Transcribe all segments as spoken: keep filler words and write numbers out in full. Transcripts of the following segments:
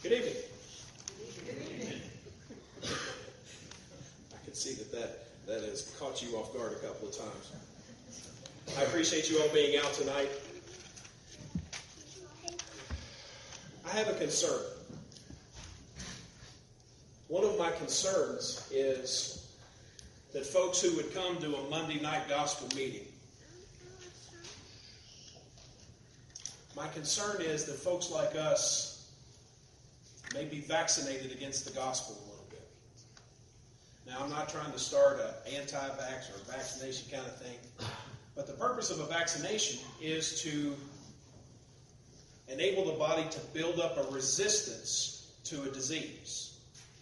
Good evening. Good evening. I can see that, that that has caught you off guard a couple of times. I appreciate you all being out tonight. I have a concern. One of my concerns is that folks who would come to a Monday night gospel meeting, my concern is that folks like us may be vaccinated against the gospel a little bit. Now, I'm not trying to start an anti-vax or a vaccination kind of thing, but the purpose of a vaccination is to enable the body to build up a resistance to a disease.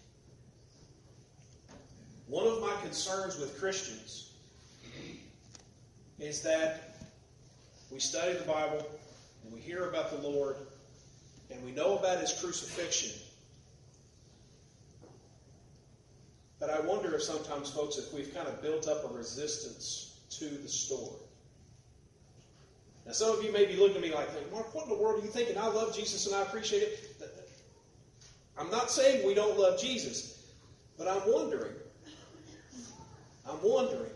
One of my concerns with Christians is that we study the Bible and we hear about the Lord and we know about His crucifixion. But I wonder if sometimes, folks, if we've kind of built up a resistance to the story. Now, some of you may be looking at me like, Mark, what in the world are you thinking? I love Jesus and I appreciate it. I'm not saying we don't love Jesus, but I'm wondering, I'm wondering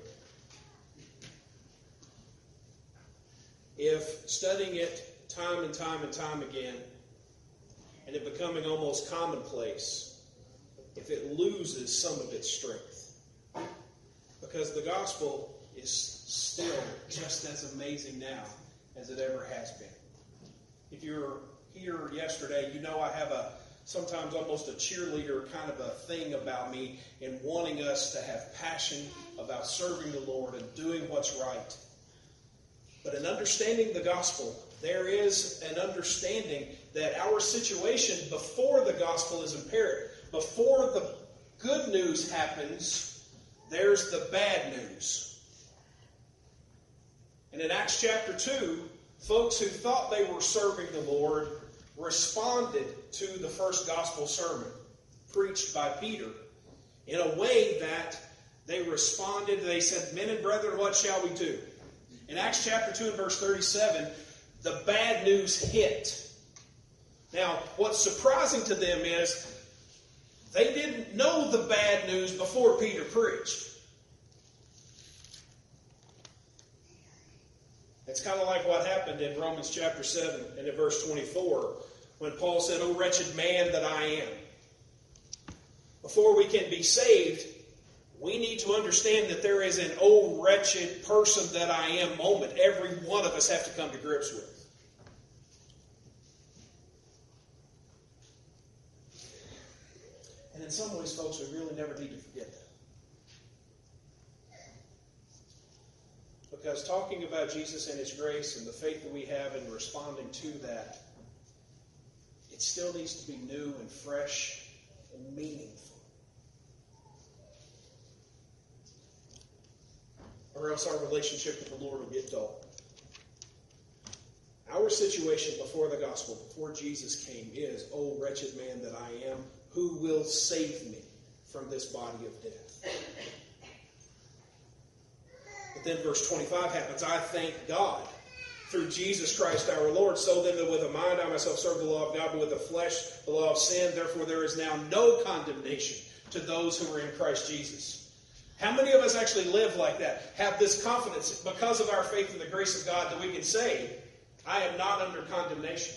if studying it time and time and time again, and it becoming almost commonplace, if it loses some of its strength. Because the gospel is still just as amazing now as it ever has been. If you were here yesterday, you know I have a sometimes almost a cheerleader kind of a thing about me in wanting us to have passion about serving the Lord and doing what's right. But in understanding the gospel, there is an understanding that our situation before the gospel is imperative. Before the good news happens, there's the bad news. And in Acts chapter two, folks who thought they were serving the Lord responded to the first gospel sermon preached by Peter in a way that they responded. They said, "Men and brethren, what shall we do?" In Acts chapter two and verse thirty-seven, the bad news hit. Now, what's surprising to them is they didn't know the bad news before Peter preached. It's kind of like what happened in Romans chapter seven and in verse twenty-four when Paul said, "O wretched man that I am." Before we can be saved, we need to understand that there is an "oh wretched person that I am" moment every one of us have to come to grips with. And in some ways, folks, we really never need to forget that. Because talking about Jesus and His grace and the faith that we have in responding to that, it still needs to be new and fresh and meaningful. Or else our relationship with the Lord will get dull. Our situation before the gospel, before Jesus came, is, "O wretched man that I am, who will save me from this body of death?" But then verse twenty-five happens. "I thank God through Jesus Christ our Lord, so then that with a mind I myself serve the law of God, but with the flesh the law of sin. Therefore there is now no condemnation to those who are in Christ Jesus." How many of us actually live like that? Have this confidence because of our faith in the grace of God that we can say, "I am not under condemnation."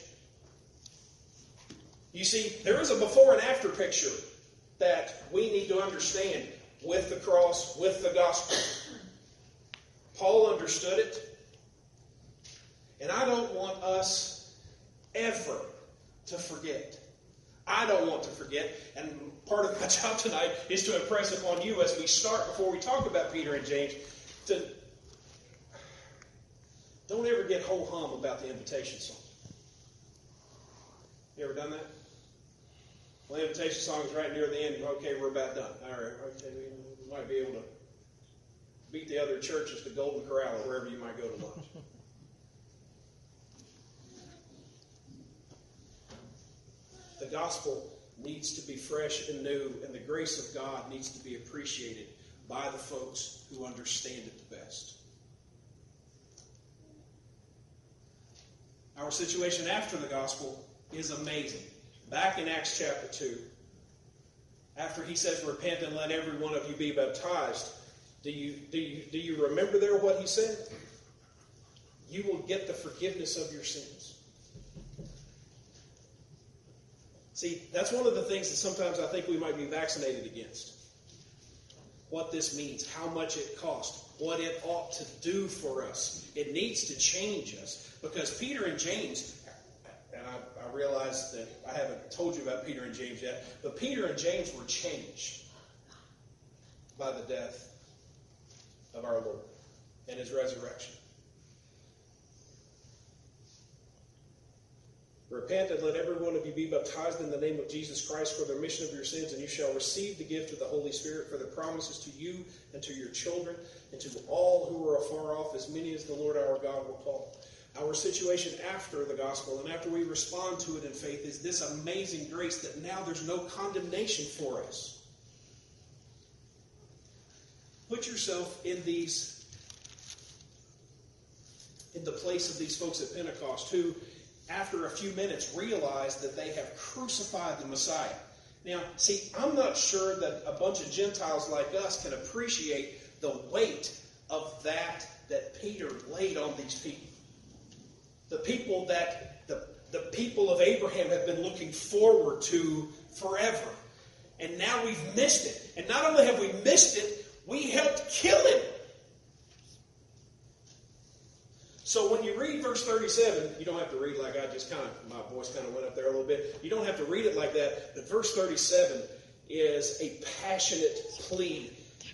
You see, there is a before and after picture that we need to understand with the cross, with the gospel. Paul understood it. And I don't want us ever to forget. I don't want to forget. And part of my job tonight is to impress upon you as we start, before we talk about Peter and James, to don't ever get ho-hum about the invitation song. You ever done that? Well, the invitation song is right near the end. Okay, we're about done. All right, okay, we might be able to beat the other churches to Golden Corral or wherever you might go to lunch. The gospel needs to be fresh and new, and the grace of God needs to be appreciated by the folks who understand it the best. Our situation after the gospel is amazing. back in Acts chapter two, after he says, repent and let every one of you be baptized, do you, do you, do you remember there what he said? You will get the forgiveness of your sins. See, that's one of the things that sometimes I think we might be vaccinated against. What this means, how much it costs, what it ought to do for us. It needs to change us. Because Peter and James, and I, I realize that I haven't told you about Peter and James yet, but Peter and James were changed by the death of our Lord and his resurrection. Repent and let every one of you be baptized in the name of Jesus Christ for the remission of your sins, and you shall receive the gift of the Holy Spirit, for the promises to you and to your children and to all who are afar off, as many as the Lord our God will call. Our situation after the gospel and after we respond to it in faith is this amazing grace that now there's no condemnation for us. Put yourself in these, in the place of these folks at Pentecost who, after a few minutes, realize that they have crucified the Messiah. Now, see, I'm not sure that a bunch of Gentiles like us can appreciate the weight of that that Peter laid on these people. The people that the, the people of Abraham have been looking forward to forever. And now we've missed it. And not only have we missed it, we helped kill him. So when you read verse thirty-seven, you don't have to read like I just kind of, my voice kind of went up there a little bit. You don't have to read it like that. But verse thirty-seven is a passionate plea.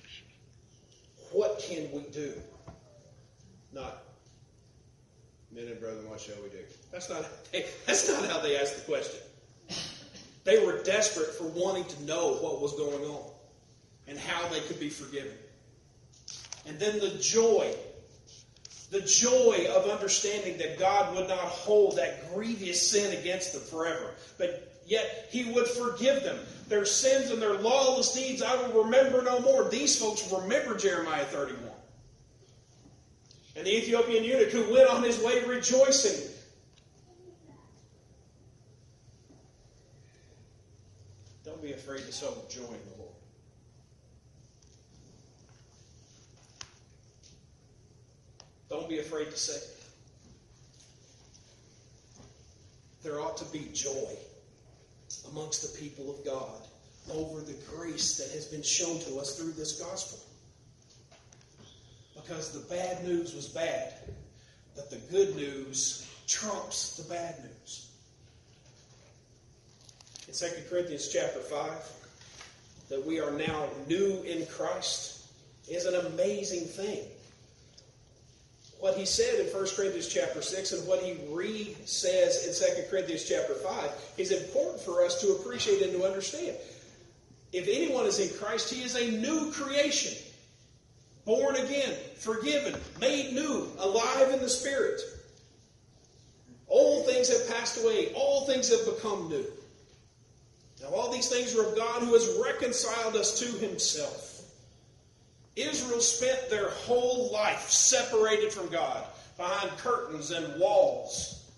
What can we do? Not, men and brethren, what shall we do? That's not, that's not how they asked the question. They were desperate for wanting to know what was going on and how they could be forgiven. And then the joy. The joy of understanding that God would not hold that grievous sin against them forever. But yet He would forgive them. Their sins and their lawless deeds I will remember no more. These folks remember Jeremiah thirty-one. And the Ethiopian eunuch who went on his way rejoicing. Don't be afraid to sow joy in the Lord. Don't be afraid to say it. There ought to be joy amongst the people of God over the grace that has been shown to us through this gospel. Because the bad news was bad, but the good news trumps the bad news. In Second Corinthians chapter five, that we are now new in Christ is an amazing thing. What he said in First Corinthians chapter six and what he re-says in Second Corinthians chapter five is important for us to appreciate and to understand. If anyone is in Christ, he is a new creation. Born again, forgiven, made new, alive in the Spirit. Old things have passed away. All things have become new. Now all these things are of God who has reconciled us to himself. Israel spent their whole life separated from God, behind curtains and walls.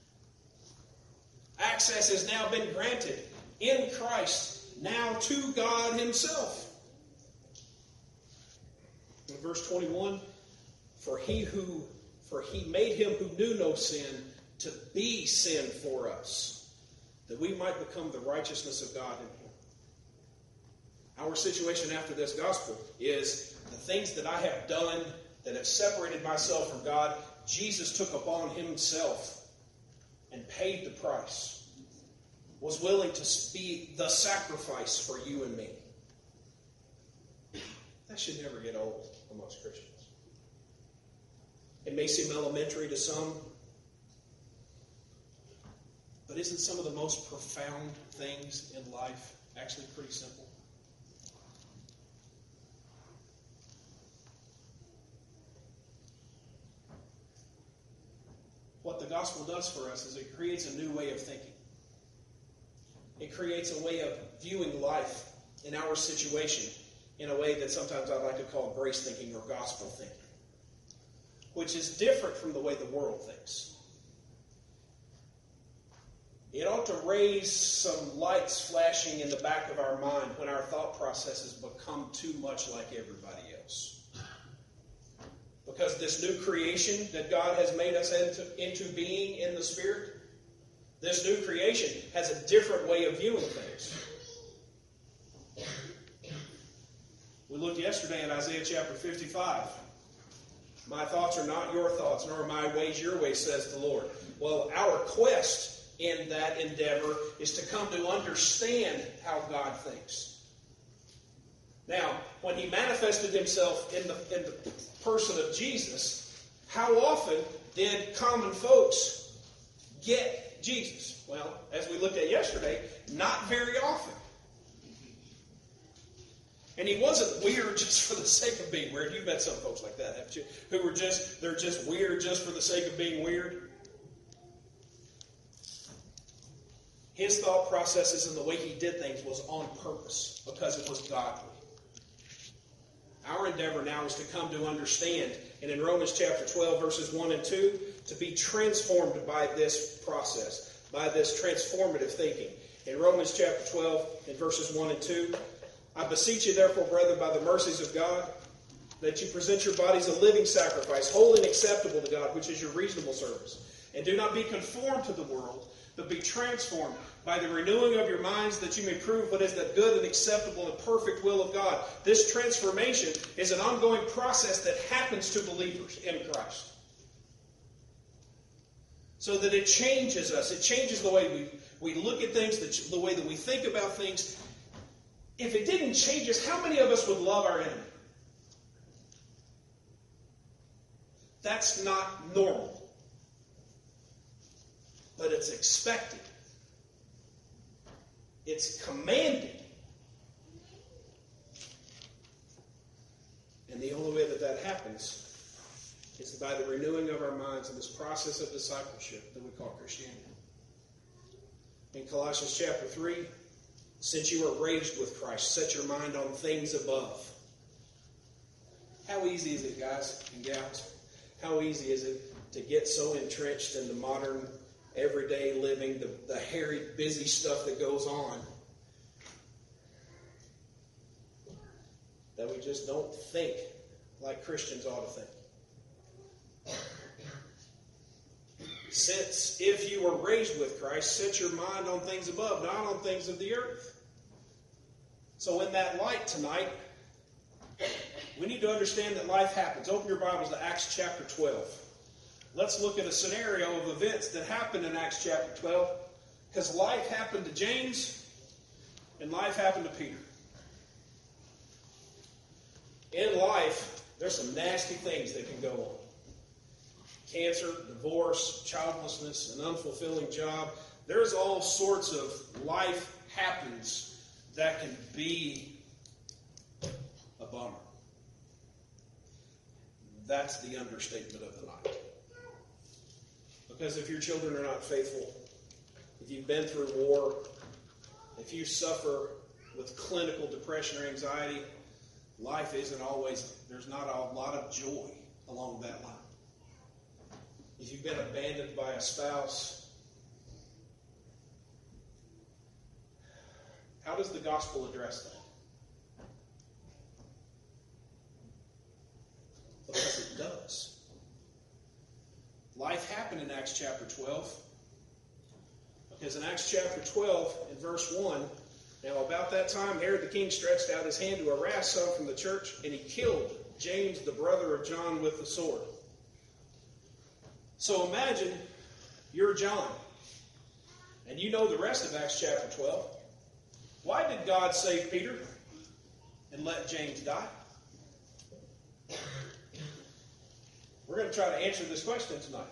Access has now been granted in Christ, now to God himself. In verse twenty-one, for he who, for he made him who knew no sin to be sin for us, that we might become the righteousness of God in him. Our situation after this gospel is the things that I have done that have separated myself from God, Jesus took upon himself and paid the price. Was willing to be the sacrifice for you and me. That should never get old amongst Christians. It may seem elementary to some, but isn't some of the most profound things in life actually pretty simple? What the gospel does for us is it creates a new way of thinking. It creates a way of viewing life in our situation in a way that sometimes I like to call grace thinking or gospel thinking, which is different from the way the world thinks. It ought to raise some lights flashing in the back of our mind when our thought processes become too much like everybody else. Because this new creation that God has made us into, into being in the Spirit, this new creation has a different way of viewing things. We looked yesterday in Isaiah chapter fifty-five. My thoughts are not your thoughts, nor are my ways your ways, says the Lord. Well, our quest in that endeavor is to come to understand how God thinks. Now, when he manifested himself in the, in the person of Jesus, how often did common folks get Jesus? Well, as we looked at yesterday, not very often. And he wasn't weird just for the sake of being weird. You've met some folks like that, haven't you? Who were just, they're just weird just for the sake of being weird. His thought processes and the way he did things was on purpose because it was godly. Our endeavor now is to come to understand, and in Romans chapter twelve, verses one and two, to be transformed by this process, by this transformative thinking. In Romans chapter twelve, in verses one and two, I beseech you, therefore, brethren, by the mercies of God, that you present your bodies a living sacrifice, holy and acceptable to God, which is your reasonable service. And do not be conformed to the world, but be transformed by the renewing of your minds, that you may prove what is that good and acceptable and perfect will of God. This transformation is an ongoing process that happens to believers in Christ. So that it changes us. It changes the way we, we look at things, the, the way that we think about things. If it didn't change us, how many of us would love our enemy? That's not normal. But it's expected. It's commanded. And the only way that that happens is by the renewing of our minds in this process of discipleship that we call Christianity. In Colossians chapter three, since you are raised with Christ, set your mind on things above. How easy is it, guys and gals? How easy is it to get so entrenched in the modern, everyday living, the, the hairy, busy stuff that goes on, that we just don't think like Christians ought to think. Since if you were raised with Christ, set your mind on things above, not on things of the earth. So in that light tonight, we need to understand that life happens. Open your Bibles to Acts chapter twelve. Let's look at a scenario of events that happened in Acts chapter twelve. Because life happened to James and life happened to Peter. In life, there's some nasty things that can go on. Cancer, divorce, childlessness, an unfulfilling job. There's all sorts of life happens that can be a bummer. That's the understatement of the night. Because if your children are not faithful, if you've been through war, if you suffer with clinical depression or anxiety, life isn't always, there's not a lot of joy along that line. If you've been abandoned by a spouse, how does the gospel address that? Because it does. Life happened in Acts chapter twelve. Because in Acts chapter twelve, in verse one, now about that time Herod the king stretched out his hand to harass some from the church, and he killed James, the brother of John, with the sword. So imagine you're John, and you know the rest of Acts chapter twelve. Why did God save Peter and let James die? We're going to try to answer this question tonight.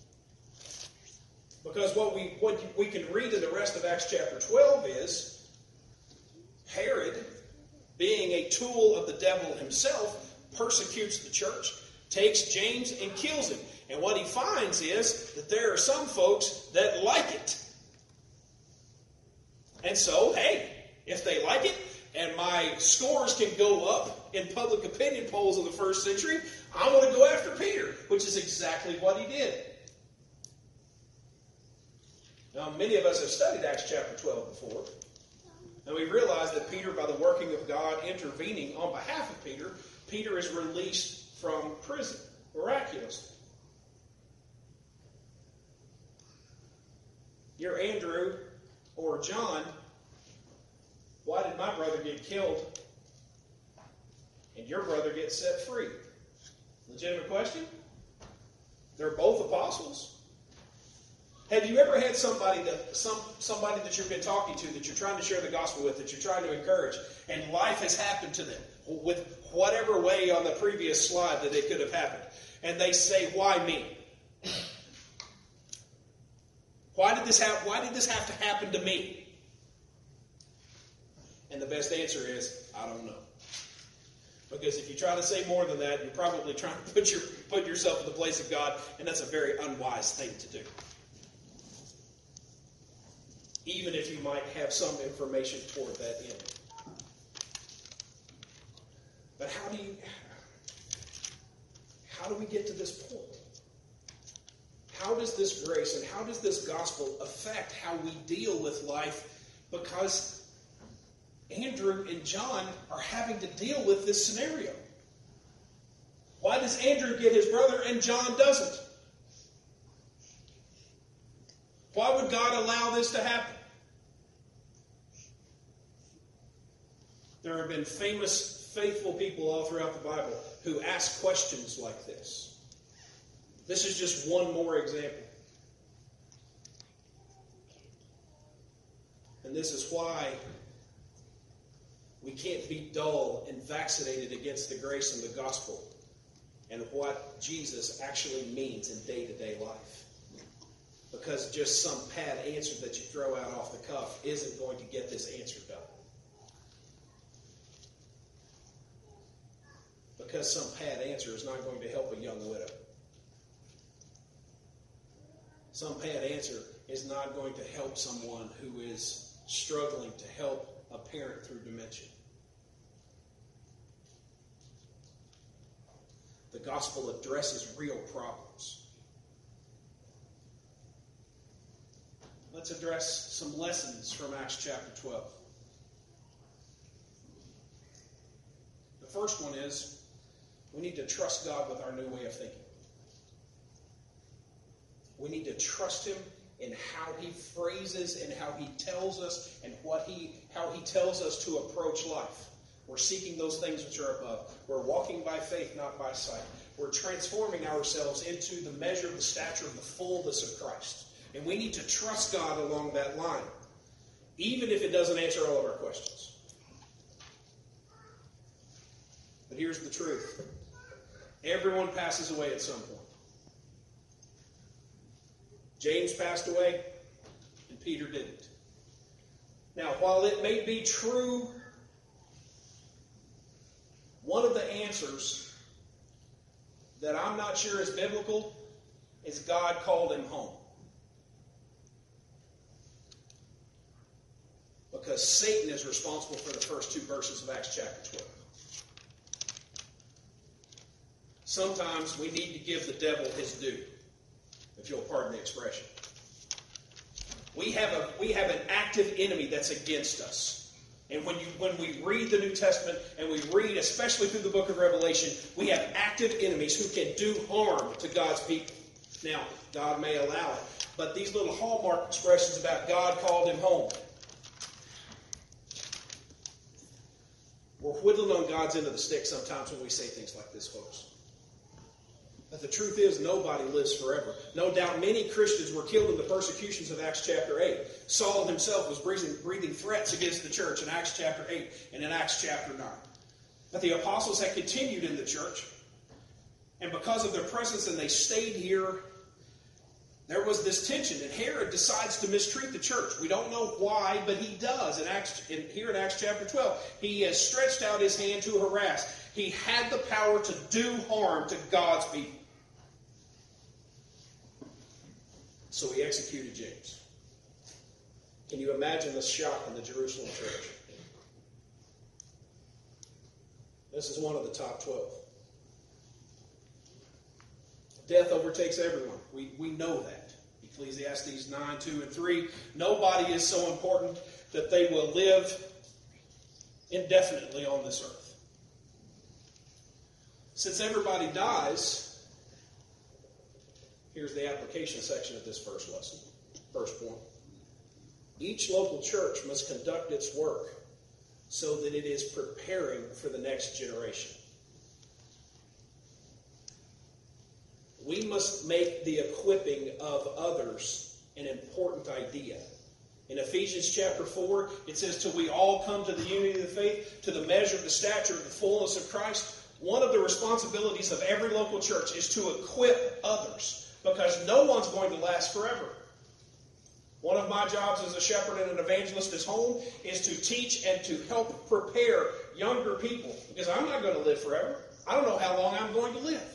Because what we what we can read in the rest of Acts chapter twelve is Herod, being a tool of the devil himself, persecutes the church, takes James and kills him. And what he finds is that there are some folks that like it. And so, hey, if they like it, and my scores can go up in public opinion polls of the first century, I'm going to go after Peter, which is exactly what he did. Now, many of us have studied Acts chapter twelve before, and we realize that Peter, by the working of God intervening on behalf of Peter, Peter is released from prison, miraculously. You're Andrew or John. Why did my brother get killed and your brother get set free? Legitimate question? They're both apostles. Have you ever had somebody that some somebody that you've been talking to, that you're trying to share the gospel with, that you're trying to encourage, and life has happened to them with whatever way on the previous slide that it could have happened, and they say, "Why me? Why did this have Why did this have to happen to me?" And the best answer is, "I don't know." Because if you try to say more than that, you're probably trying to put your put yourself in the place of God, and that's a very unwise thing to do. Even if you might have some information toward that end. But how do you how do we get to this point? How does this grace and how does this gospel affect how we deal with life? Because Andrew and John are having to deal with this scenario. Why does Andrew get his brother and John doesn't? Why would God allow this to happen? There have been famous, faithful people all throughout the Bible who ask questions like this. This is just one more example. And this is why we can't be dull and vaccinated against the grace and the gospel and what Jesus actually means in day-to-day life. Because just some pat answer that you throw out off the cuff isn't going to get this answer done. Because some pat answer is not going to help a young widow. Some pat answer is not going to help someone who is struggling to help a parent through dementia. The gospel addresses real problems. Let's address some lessons from Acts chapter twelve. The first one is we need to trust God with our new way of thinking. We need to trust Him in how He phrases and how He tells us and what He how He tells us to approach life. We're seeking those things which are above. We're walking by faith, not by sight. We're transforming ourselves into the measure of the stature of the fullness of Christ. And we need to trust God along that line, even if it doesn't answer all of our questions. But here's the truth. Everyone passes away at some point. James passed away, and Peter didn't. Now, while it may be true, one of the answers that I'm not sure is biblical is God called him home. Because Satan is responsible for the first two verses of Acts chapter twelve. Sometimes we need to give the devil his due, if you'll pardon the expression. We have a we have an active enemy that's against us. And when you when we read the New Testament and we read, especially through the book of Revelation, we have active enemies who can do harm to God's people. Now, God may allow it, but these little hallmark expressions about God called him home, we're whittling on God's end of the stick sometimes when we say things like this, folks. But the truth is, nobody lives forever. No doubt many Christians were killed in the persecutions of Acts chapter eight. Saul himself was breathing, breathing threats against the church in Acts chapter eight and in Acts chapter nine. But the apostles had continued in the church. And because of their presence, and they stayed here, there was this tension. And Herod decides to mistreat the church. We don't know why, but he does. In Acts, in, here in Acts chapter twelve, he has stretched out his hand to harass. He had the power to do harm to God's people. So he executed James. Can you imagine the shock in the Jerusalem church? This is one of the top twelve. Death overtakes everyone. We, we know that. Ecclesiastes nine, two, and three. Nobody is so important that they will live indefinitely on this earth. Since everybody dies, here's the application section of this first lesson. First point. Each local church must conduct its work so that it is preparing for the next generation. We must make the equipping of others an important idea. In Ephesians chapter four, it says, till we all come to the unity of the faith, to the measure of the stature of the fullness of Christ. One of the responsibilities of every local church is to equip others, because no one's going to last forever. One of my jobs as a shepherd and an evangelist at home is to teach and to help prepare younger people, because I'm not going to live forever. I don't know how long I'm going to live.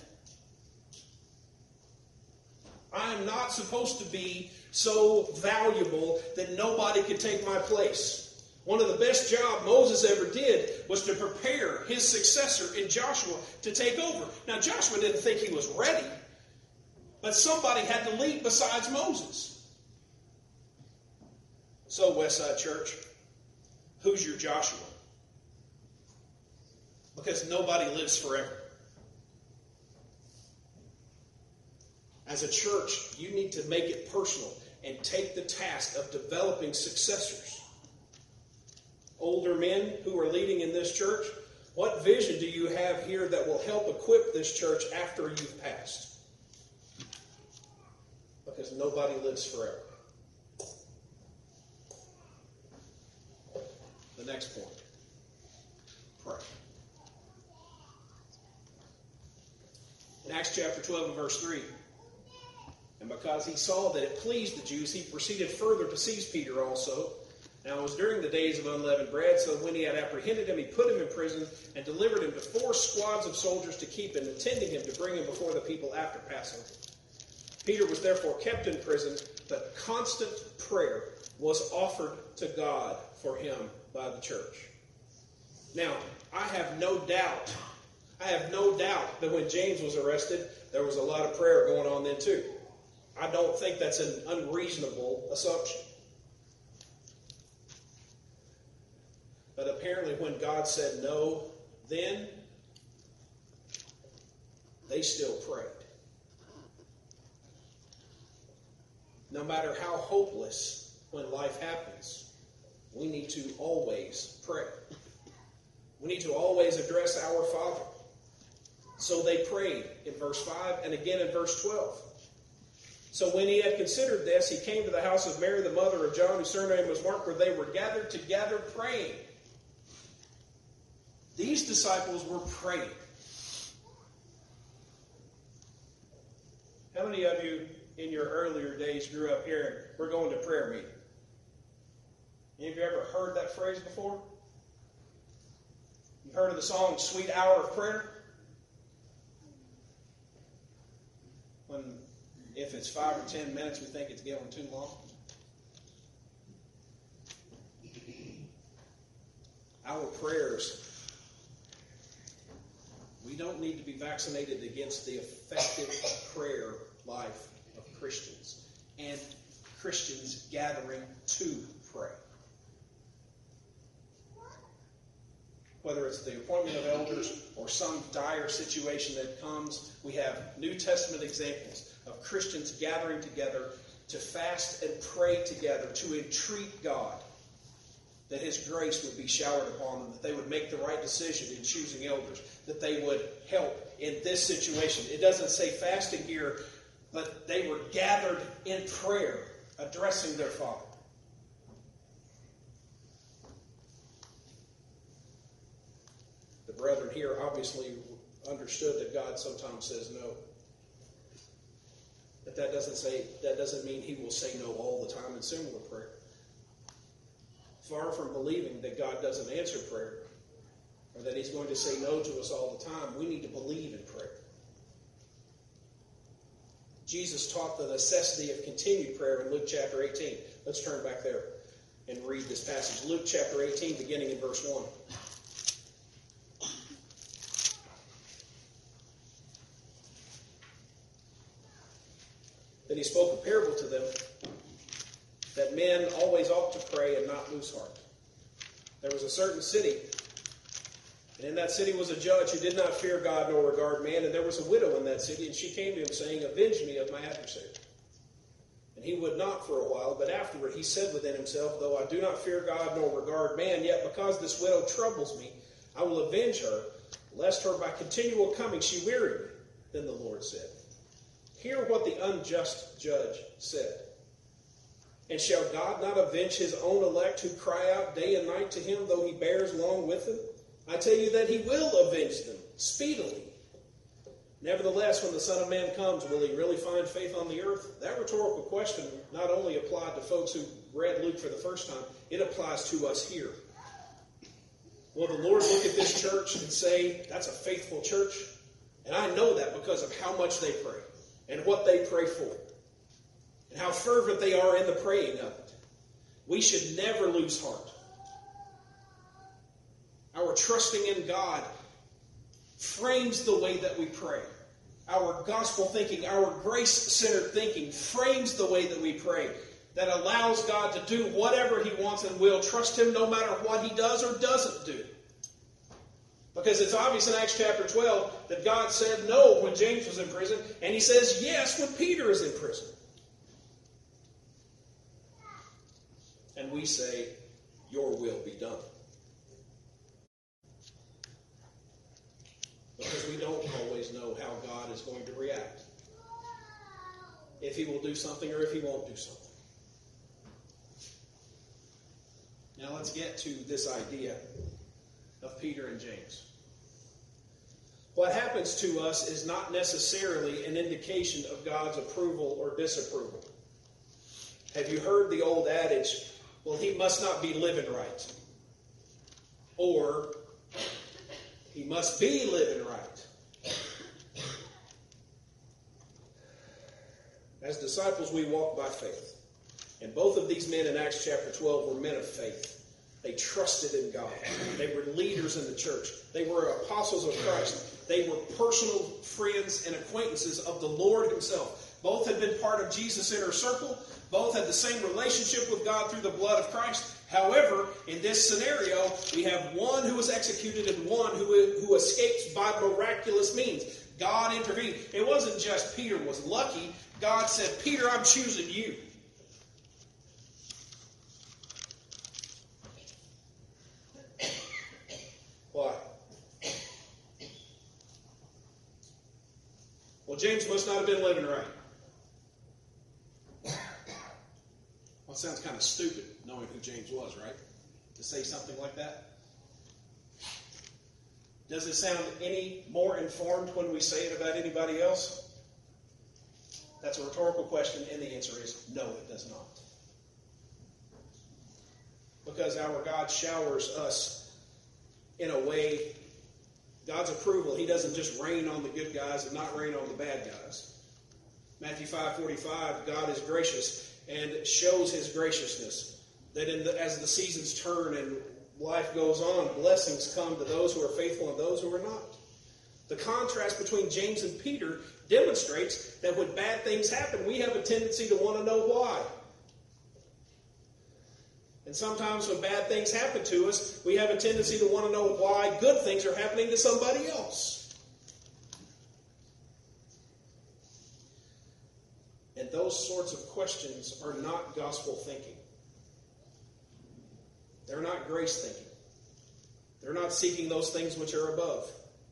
I am not supposed to be so valuable that nobody could take my place. One of the best jobs Moses ever did was to prepare his successor in Joshua to take over. Now, Joshua didn't think he was ready, but somebody had to lead besides Moses. So, Westside Church, who's your Joshua? Because nobody lives forever. As a church, you need to make it personal and take the task of developing successors. Older men who are leading in this church, what vision do you have here that will help equip this church after you've passed? Because nobody lives forever. The next point. Pray. In Acts chapter twelve and verse three, and because he saw that it pleased the Jews, he proceeded further to seize Peter also. Now it was during the days of unleavened bread, so when he had apprehended him, he put him in prison and delivered him to four squads of soldiers to keep him, intending him to bring him before the people after Passover. Peter was therefore kept in prison, but constant prayer was offered to God for him by the church. Now, I have no doubt, I have no doubt that when James was arrested, there was a lot of prayer going on then too. I don't think that's an unreasonable assumption. But apparently when God said no, then they still prayed. No matter how hopeless when life happens, we need to always pray. We need to always address our Father. So they prayed in verse five and again in verse twelve. So when he had considered this, he came to the house of Mary, the mother of John, whose surname was Mark, where they were gathered together praying. These disciples were praying. How many of you in your earlier days grew up hearing, we're going to prayer meeting? Any of you ever heard that phrase before? You heard of the song, Sweet Hour of Prayer? When, if it's five or ten minutes, we think it's going too long. Our prayers, we don't need to be vaccinated against the effective prayer life of Christians and Christians gathering to pray. Whether it's the appointment of elders or some dire situation that comes, we have New Testament examples of Christians gathering together to fast and pray together, to entreat God that His grace would be showered upon them, that they would make the right decision in choosing elders, that they would help in this situation. It doesn't say fasting here, but they were gathered in prayer, addressing their Father. The brethren here obviously understood that God sometimes says no. But that doesn't say that doesn't mean He will say no all the time in similar prayer. Far from believing that God doesn't answer prayer, or that He's going to say no to us all the time, we need to believe in prayer. Jesus taught the necessity of continued prayer in Luke chapter eighteen. Let's turn back there and read this passage. Luke chapter eighteen, beginning in verse one. Then he spoke a parable to them that men always ought to pray and not lose heart. There was a certain city, and in that city was a judge who did not fear God nor regard man, and there was a widow in that city, and she came to him saying, Avenge me of my adversary. And he would not for a while, but afterward he said within himself, Though I do not fear God nor regard man, yet because this widow troubles me, I will avenge her, lest her by continual coming she weary me. Then the Lord said, Hear what the unjust judge said. And shall God not avenge his own elect who cry out day and night to him, though he bears long with them? I tell you that he will avenge them speedily. Nevertheless, when the Son of Man comes, will he really find faith on the earth? That rhetorical question not only applied to folks who read Luke for the first time, it applies to us here. Will the Lord look at this church and say, that's a faithful church? And I know that because of how much they pray and what they pray for and how fervent they are in the praying of it. We should never lose heart. Our trusting in God frames the way that we pray. Our gospel thinking, our grace-centered thinking frames the way that we pray, that allows God to do whatever he wants and will. Trust him no matter what he does or doesn't do. Because it's obvious in Acts chapter twelve that God said no when James was in prison, and he says yes when Peter is in prison. And we say, your will be done. Because we don't always know how God is going to react. If he will do something or if he won't do something. Now let's get to this idea of Peter and James. What happens to us is not necessarily an indication of God's approval or disapproval. Have you heard the old adage, well, he must not be living right? Or, he must be living right. As disciples, we walk by faith. And both of these men in Acts chapter twelve were men of faith. They trusted in God. They were leaders in the church. They were apostles of Christ. They were personal friends and acquaintances of the Lord himself. Both had been part of Jesus' inner circle. Both had the same relationship with God through the blood of Christ. However, in this scenario, we have one who was executed and one who, who escapes by miraculous means. God intervened. It wasn't just Peter was lucky. God said, Peter, I'm choosing you. Why? Well, James must not have been living right. Well, it sounds kind of stupid knowing who James was, right? To say something like that. Does it sound any more informed when we say it about anybody else? That's a rhetorical question, and the answer is no, it does not. Because our God showers us in a way, God's approval, he doesn't just rain on the good guys and not rain on the bad guys. Matthew five forty-five, God is gracious and shows his graciousness. That in the, as the seasons turn and life goes on, blessings come to those who are faithful and those who are not. The contrast between James and Peter demonstrates that when bad things happen, we have a tendency to want to know why. And sometimes when bad things happen to us, we have a tendency to want to know why good things are happening to somebody else. And those sorts of questions are not gospel thinking. They're not grace thinking. They're not seeking those things which are above.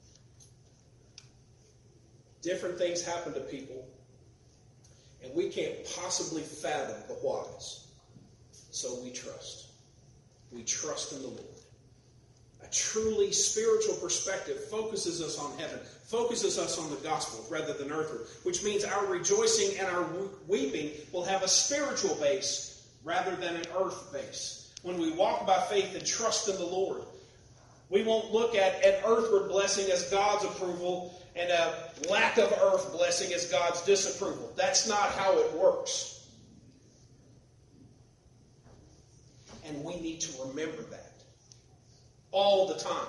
Different things happen to people, and we can't possibly fathom the whys. So we trust. We trust in the Lord. A truly spiritual perspective focuses us on heaven, focuses us on the gospel rather than earthly, which means our rejoicing and our weeping will have a spiritual base rather than an earth base. When we walk by faith and trust in the Lord, we won't look at an earthward blessing as God's approval and a lack of earth blessing as God's disapproval. That's not how it works. And we need to remember that all the time.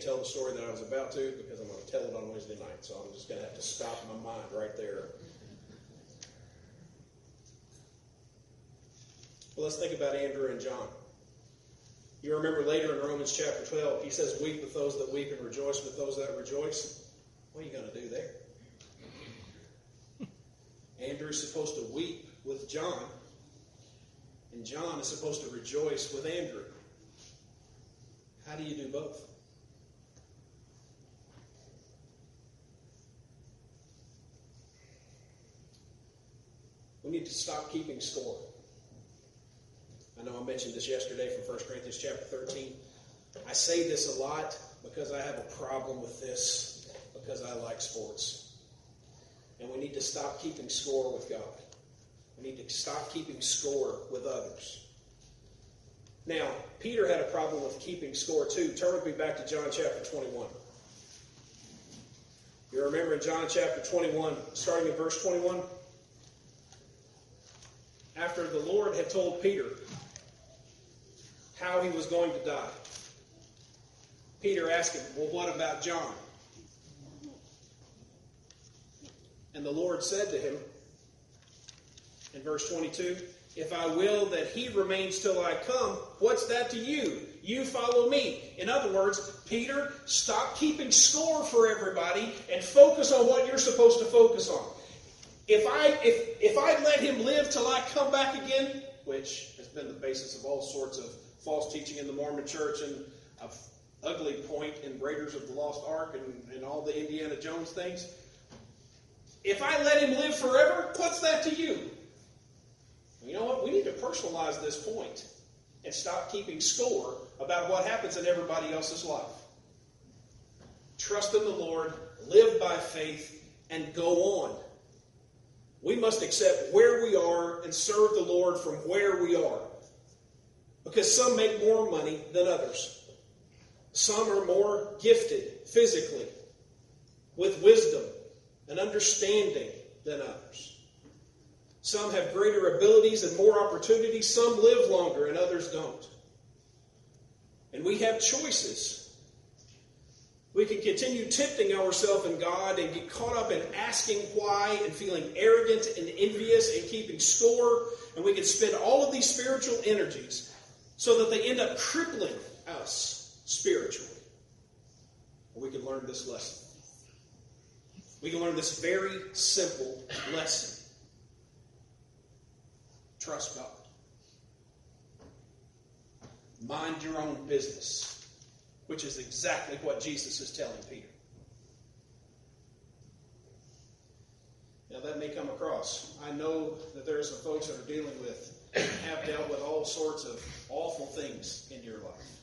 tell the story that I was about to because I'm going to tell it on Wednesday night. So I'm just going to have to stop my mind right there. Well, let's think about Andrew and John. You remember later in Romans chapter twelve, he says, weep with those that weep and rejoice with those that rejoice. What are you going to do there? Andrew's supposed to weep with John, and John is supposed to rejoice with Andrew. How do you do both? We need to stop keeping score. I know I mentioned this yesterday from First Corinthians chapter thirteen. I say this a lot because I have a problem with this, because I like sports. And we need to stop keeping score with God. We need to stop keeping score with others. Now, Peter had a problem with keeping score too. Turn with me back to John chapter twenty-one. You remember in John chapter twenty-one, starting in verse twenty-one? After the Lord had told Peter how he was going to die, Peter asked him, well, what about John? And the Lord said to him, in verse twenty-two, if I will that he remains till I come, what's that to you? You follow me. In other words, Peter, stop keeping score for everybody and focus on what you're supposed to focus on. If I if if I let him live till I come back again, which has been the basis of all sorts of false teaching in the Mormon church and an ugly point in Raiders of the Lost Ark and, and all the Indiana Jones things, if I let him live forever, what's that to you? You know what? We need to personalize this point and stop keeping score about what happens in everybody else's life. Trust in the Lord, live by faith, and go on. We must accept where we are and serve the Lord from where we are. Because some make more money than others. Some are more gifted physically, with wisdom and understanding than others. Some have greater abilities and more opportunities. Some live longer and others don't. And we have choices. We can continue tempting ourselves in God and get caught up in asking why and feeling arrogant and envious and keeping score. And we can spend all of these spiritual energies so that they end up crippling us spiritually. Or we can learn this lesson. We can learn this very simple lesson. Trust God. Mind your own business, which is exactly what Jesus is telling Peter. Now that may come across. I know that there are some folks that are dealing with and have dealt with all sorts of awful things in your life.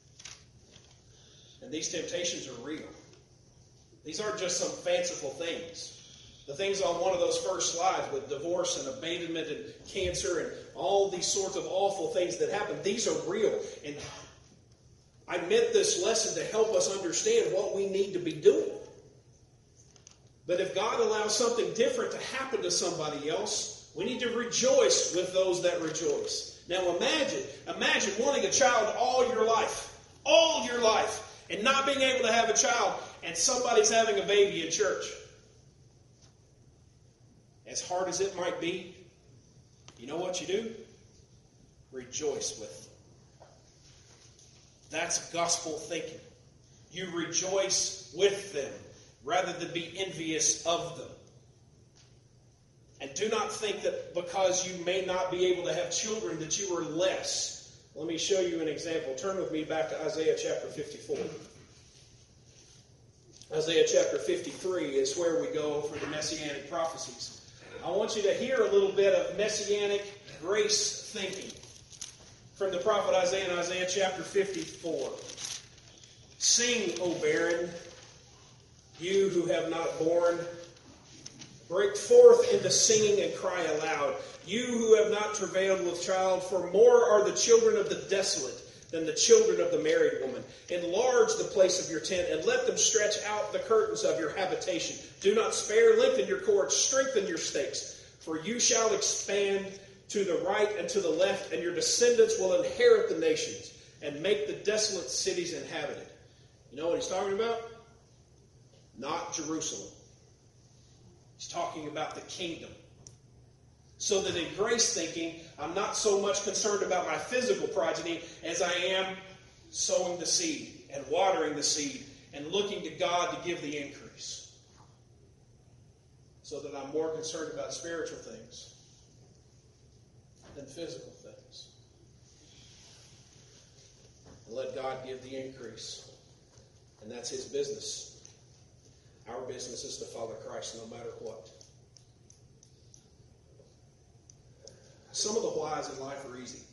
And these temptations are real. These aren't just some fanciful things. The things on one of those first slides with divorce and abandonment and cancer and all these sorts of awful things that happen, these are real. And I meant this lesson to help us understand what we need to be doing. But if God allows something different to happen to somebody else, we need to rejoice with those that rejoice. Now imagine, imagine wanting a child all your life, all your life, and not being able to have a child, and somebody's having a baby in church. As hard as it might be, you know what you do? Rejoice with them. That's gospel thinking. You rejoice with them rather than be envious of them. And do not think that because you may not be able to have children that you are less. Let me show you an example. Turn with me back to Isaiah chapter fifty-four. Isaiah chapter fifty-three is where we go for the Messianic prophecies. I want you to hear a little bit of Messianic grace thinking from the prophet Isaiah in Isaiah chapter fifty-four. Sing, O barren, you who have not borne. Break forth into singing and cry aloud, you who have not travailed with child, for more are the children of the desolate than the children of the married woman. Enlarge the place of your tent, and let them stretch out the curtains of your habitation. Do not spare, lengthen your cords, strengthen your stakes. For you shall expand to the right and to the left, and your descendants will inherit the nations, and make the desolate cities inhabited. You know what he's talking about? Not Jerusalem. He's talking about the kingdom. So that in grace thinking, I'm not so much concerned about my physical progeny as I am sowing the seed and watering the seed and looking to God to give the increase. So that I'm more concerned about spiritual things than physical things. And let God give the increase. And that's His business. Our business is to follow Christ no matter what. Some of the whys in life are easy.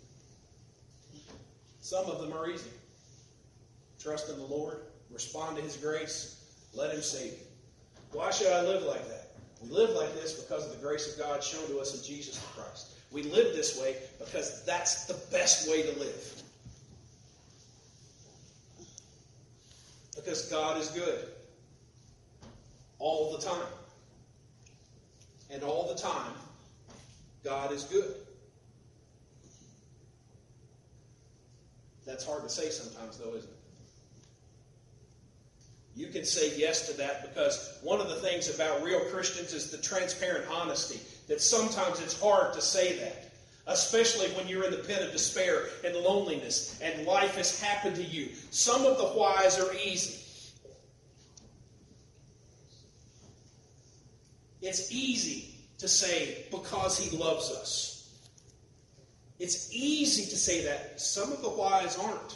Some of them are easy. Trust in the Lord. Respond to His grace. Let Him save you. Why should I live like that? We live like this because of the grace of God shown to us in Jesus Christ. We live this way because that's the best way to live. Because God is good. All the time. And all the time, God is good. That's hard to say sometimes, though, isn't it? You can say yes to that because one of the things about real Christians is the transparent honesty. That sometimes it's hard to say that. Especially when you're in the pit of despair and loneliness and life has happened to you. Some of the whys are easy. It's easy to say because He loves us. It's easy to say that. Some of the whys aren't.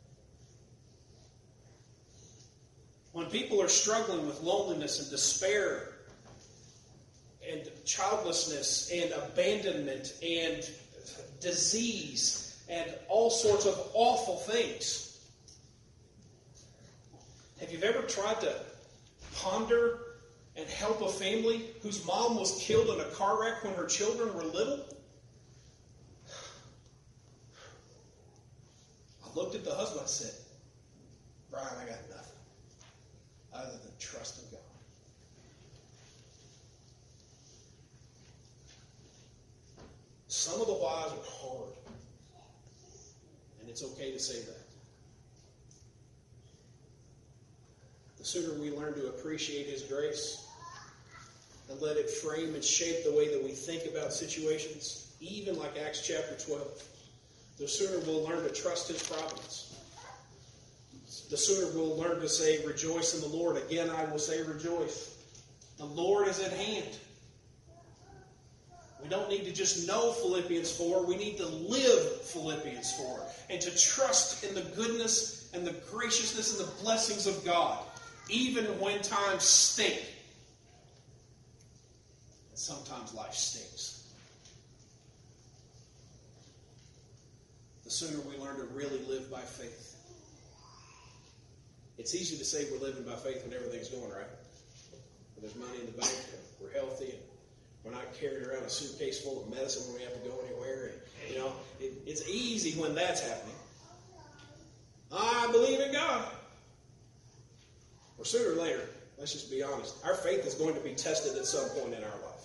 When people are struggling with loneliness and despair and childlessness and abandonment and disease and all sorts of awful things, have you ever tried to ponder and help a family whose mom was killed in a car wreck when her children were little? I looked at the husband and said, Brian, I got nothing other than trust in God. Some of the whys are hard. And it's okay to say that. The sooner we learn to appreciate His grace and let it frame and shape the way that we think about situations, even like Acts chapter twelve, the sooner we'll learn to trust His providence. The sooner we'll learn to say, rejoice in the Lord. Again, I will say rejoice. The Lord is at hand. We don't need to just know Philippians four. We need to live Philippians four. And to trust in the goodness and the graciousness and the blessings of God. Even when times stink. And sometimes life stinks. The sooner we learn to really live by faith. It's easy to say we're living by faith when everything's going right. When there's money in the bank, and we're healthy, and we're not carrying around a suitcase full of medicine when we have to go anywhere. And, you know, it, it's easy when that's happening. I believe in God. Or sooner or later, let's just be honest, our faith is going to be tested at some point in our life.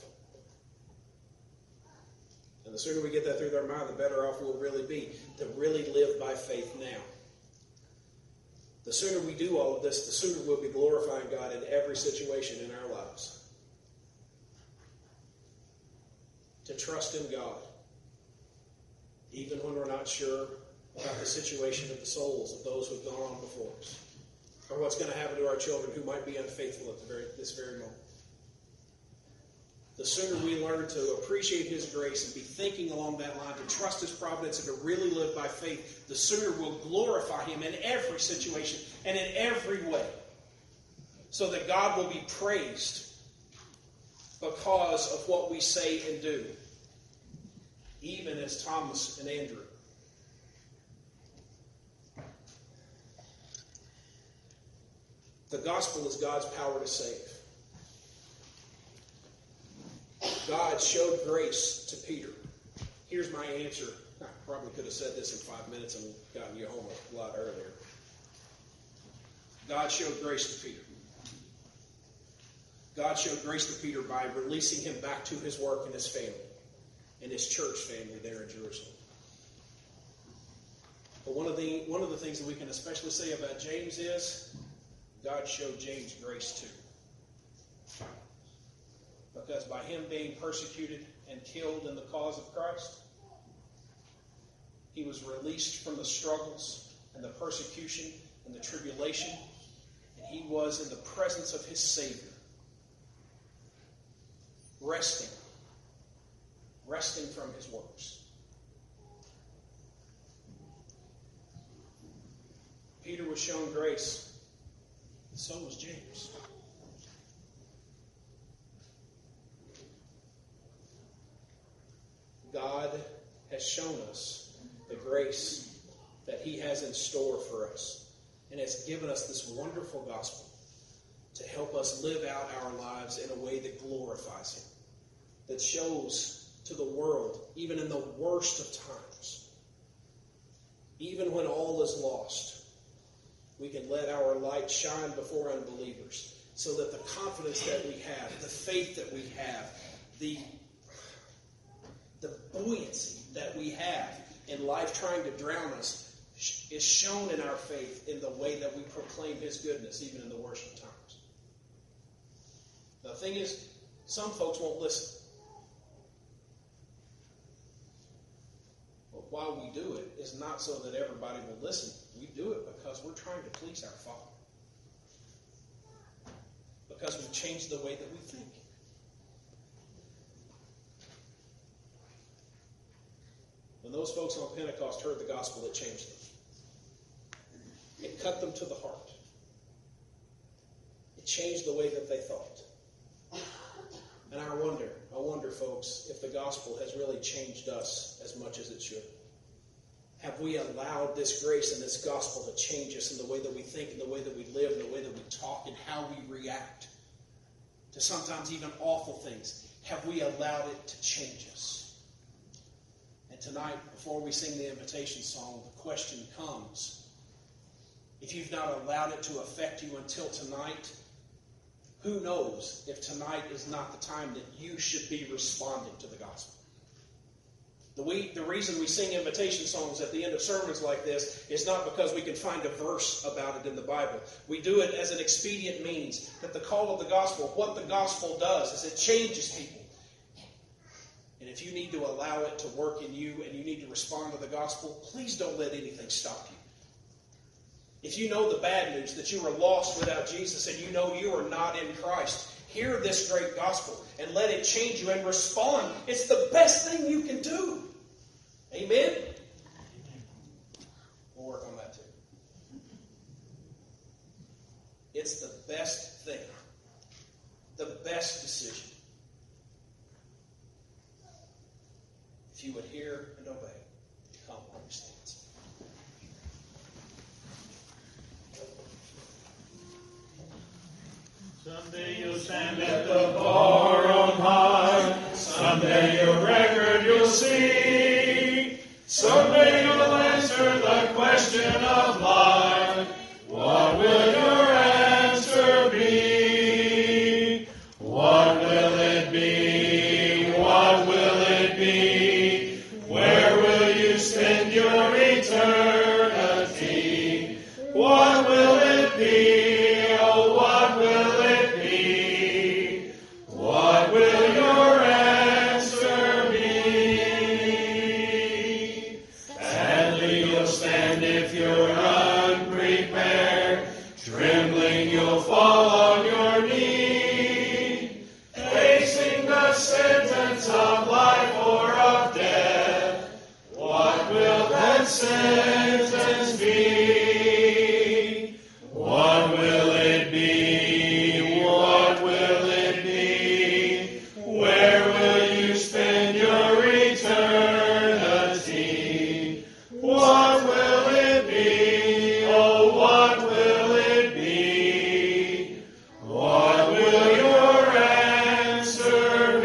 And the sooner we get that through our mind, the better off we'll really be to really live by faith now. The sooner we do all of this, the sooner we'll be glorifying God in every situation in our lives. To trust in God, even when we're not sure about the situation of the souls of those who've gone on before us, or what's going to happen to our children who might be unfaithful at the very, this very moment. The sooner we learn to appreciate His grace and be thinking along that line, to trust His providence and to really live by faith, the sooner we'll glorify Him in every situation and in every way. So that God will be praised because of what we say and do. Even as Thomas and Andrew. The gospel is God's power to save. God showed grace to Peter. Here's my answer. I probably could have said this in five minutes and gotten you home a lot earlier. God showed grace to Peter. God showed grace to Peter by releasing him back to his work and his family, and his church family there in Jerusalem. But one of the one of the things that we can especially say about James is God showed James grace too. Because by him being persecuted and killed in the cause of Christ, he was released from the struggles and the persecution and the tribulation, and he was in the presence of his Savior, resting, resting from his works. Peter was shown grace, and so was James. God has shown us the grace that he has in store for us, and has given us this wonderful gospel to help us live out our lives in a way that glorifies him, that shows to the world, even in the worst of times, even when all is lost, we can let our light shine before unbelievers, so that the confidence that we have, the faith that we have, the, the buoyancy that we have in life trying to drown us is shown in our faith in the way that we proclaim his goodness, even in the worst of times. The thing is, some folks won't listen. But why we do it is not so that everybody will listen. We do it because we're trying to please our Father. Because we've changed the way that we think. When those folks on Pentecost heard the gospel, it changed them. It cut them to the heart. It changed the way that they thought. And I wonder, I wonder, folks, if the gospel has really changed us as much as it should. Have we allowed this grace and this gospel to change us in the way that we think, in the way that we live, in the way that we talk, and how we react to sometimes even awful things? Have we allowed it to change us? And tonight, before we sing the invitation song, the question comes, if you've not allowed it to affect you until tonight, who knows if tonight is not the time that you should be responding to the gospel? The, we, the reason we sing invitation songs at the end of sermons like this is not because we can find a verse about it in the Bible. We do it as an expedient means that the call of the gospel, what the gospel does is it changes people. And if you need to allow it to work in you and you need to respond to the gospel, please don't let anything stop you. If you know the bad news, that you are lost without Jesus and you know you are not in Christ, hear this great gospel and let it change you and respond. It's the best thing you can do. Amen? We'll work on that too. It's the best thing. The best decision. If you would hear and obey, come on your stands. Someday you'll stand at the bar on high. Someday your record you'll see. Someday you'll answer the question of life. What will your answer be? What will it be? What will it be? Where will you spend your eternity? What will it be? Oh, what will it be? What will your answer be? Sadly you'll stand if you're unprepared. Trembling you'll fall on your knee. Facing the sentence of life or of death. What will that sentence be? What will it be? What will it be? Where will you spend your eternity? What will it be? Oh, what will it be? What will your answer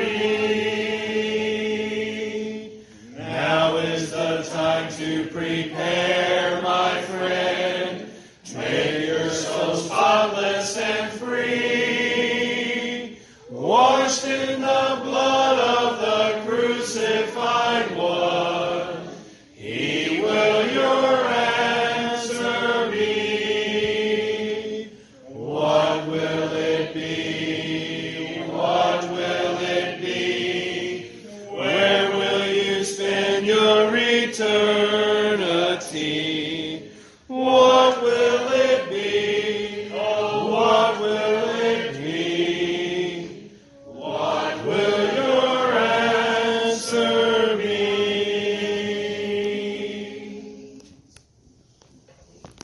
be? Now is the time to prepare, my friend. Make your soul spotless and free, washed in the blood of the crucified one. He will your answer be. What eternity.